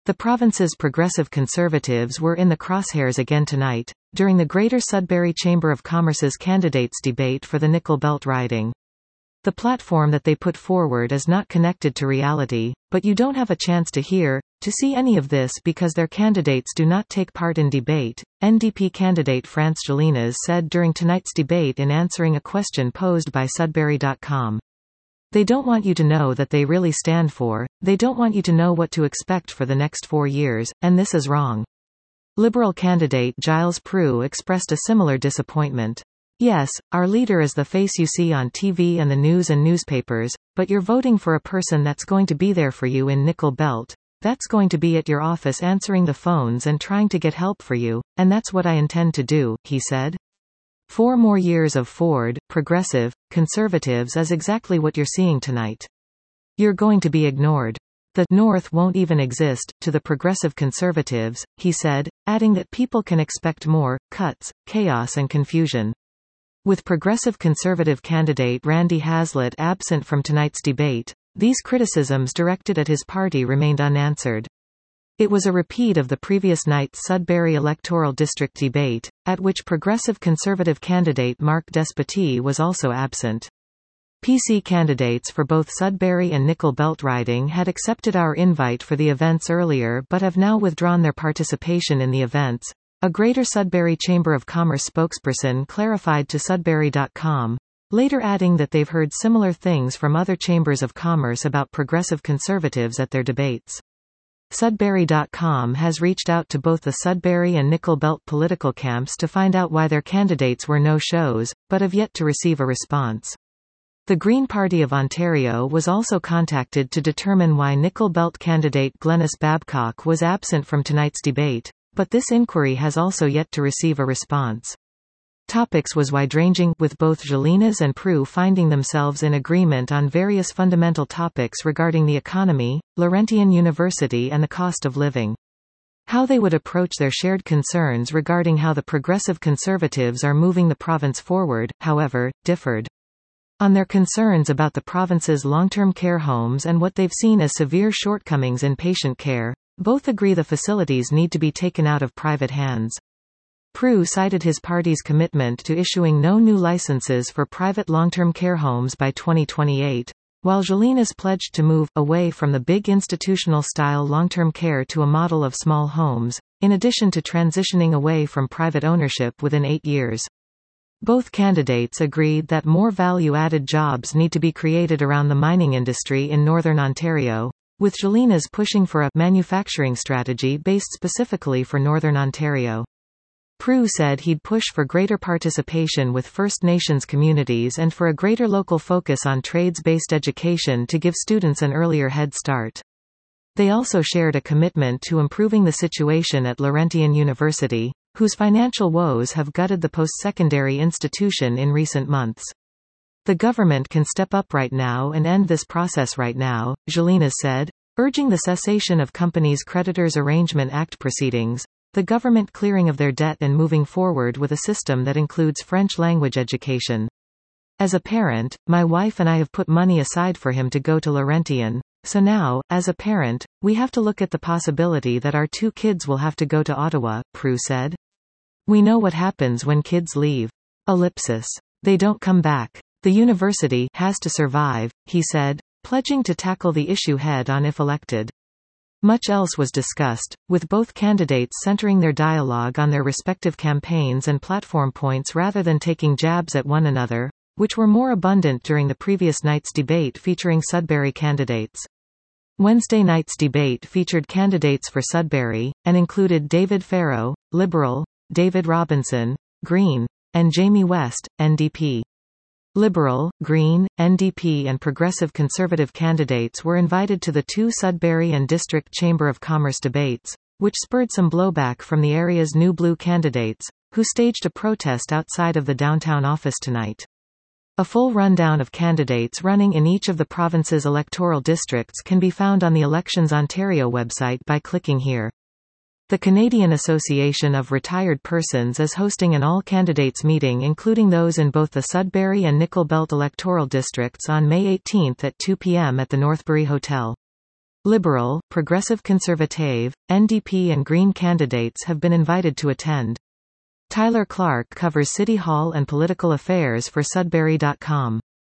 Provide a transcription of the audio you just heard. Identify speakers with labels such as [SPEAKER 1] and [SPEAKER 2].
[SPEAKER 1] The province's progressive Conservatives were in the crosshairs again tonight, during the Greater Sudbury Chamber of Commerce's candidates' debate for the Nickel Belt riding. The platform that they put forward is not connected to reality, but you don't have a chance to to see any of this because their candidates do not take part in debate, NDP candidate France Gélinas said during tonight's debate in answering a question posed by Sudbury.com. They don't want you to know that they really stand for, they don't want you to know what to expect for the next 4 years, and this is wrong. Liberal candidate Gilles Proulx expressed a similar disappointment. Yes, our leader is the face you see on TV and the news and newspapers, but you're voting for a person that's going to be there for you in Nickel Belt, that's going to be at your office answering the phones and trying to get help for you, and that's what I intend to do, he said. 4 more years of Ford, progressive, conservatives is exactly what you're seeing tonight. You're going to be ignored. The North won't even exist, to the progressive conservatives, he said, adding that people can expect more cuts, chaos and confusion. With progressive conservative candidate Randy Hazlitt absent from tonight's debate, these criticisms directed at his party remained unanswered. It was a repeat of the previous night's Sudbury electoral district debate, at which progressive conservative candidate Mark Despotie was also absent. PC candidates for both Sudbury and Nickel Belt riding had accepted our invite for the events earlier but have now withdrawn their participation in the events, a Greater Sudbury Chamber of Commerce spokesperson clarified to Sudbury.com, later adding that they've heard similar things from other chambers of commerce about progressive conservatives at their debates. Sudbury.com has reached out to both the Sudbury and Nickel Belt political camps to find out why their candidates were no-shows, but have yet to receive a response. The Green Party of Ontario was also contacted to determine why Nickel Belt candidate Glenys Babcock was absent from tonight's debate, but this inquiry has also yet to receive a response. Topics was wide-ranging, with both Gélinas and Proulx finding themselves in agreement on various fundamental topics regarding the economy, Laurentian University and the cost of living. How they would approach their shared concerns regarding how the progressive conservatives are moving the province forward, however, differed. On their concerns about the province's long-term care homes and what they've seen as severe shortcomings in patient care, both agree the facilities need to be taken out of private hands. Proulx cited his party's commitment to issuing no new licenses for private long-term care homes by 2028, while Gélinas pledged to move away from the big institutional-style long-term care to a model of small homes, in addition to transitioning away from private ownership within 8 years. Both candidates agreed that more value-added jobs need to be created around the mining industry in Northern Ontario, with Gélinas pushing for a manufacturing strategy based specifically for Northern Ontario. Proulx said he'd push for greater participation with First Nations communities and for a greater local focus on trades-based education to give students an earlier head start. They also shared a commitment to improving the situation at Laurentian University, whose financial woes have gutted the post-secondary institution in recent months. The government can step up right now and end this process right now, Gélinas said, urging the cessation of companies' Creditors Arrangement Act proceedings, the government clearing of their debt and moving forward with a system that includes French language education. As a parent, my wife and I have put money aside for him to go to Laurentian, so now, as a parent, we have to look at the possibility that our 2 kids will have to go to Ottawa, Proulx said. We know what happens when kids leave. Ellipsis. They don't come back. The university has to survive, he said, pledging to tackle the issue head-on if elected. Much else was discussed, with both candidates centering their dialogue on their respective campaigns and platform points rather than taking jabs at one another, which were more abundant during the previous night's debate featuring Sudbury candidates. Wednesday night's debate featured candidates for Sudbury, and included David Farrow, Liberal, David Robinson, Green, and Jamie West, NDP. Liberal, Green, NDP and Progressive Conservative candidates were invited to the 2 Sudbury and District Chamber of Commerce debates, which spurred some blowback from the area's New Blue candidates, who staged a protest outside of the downtown office tonight. A full rundown of candidates running in each of the province's electoral districts can be found on the Elections Ontario website by clicking here. The Canadian Association of Retired Persons is hosting an all-candidates meeting including those in both the Sudbury and Nickel Belt electoral districts on May 18 at 2 p.m. at the Northbury Hotel. Liberal, Progressive Conservative, NDP and Green candidates have been invited to attend. Tyler Clark covers City Hall and political affairs for Sudbury.com.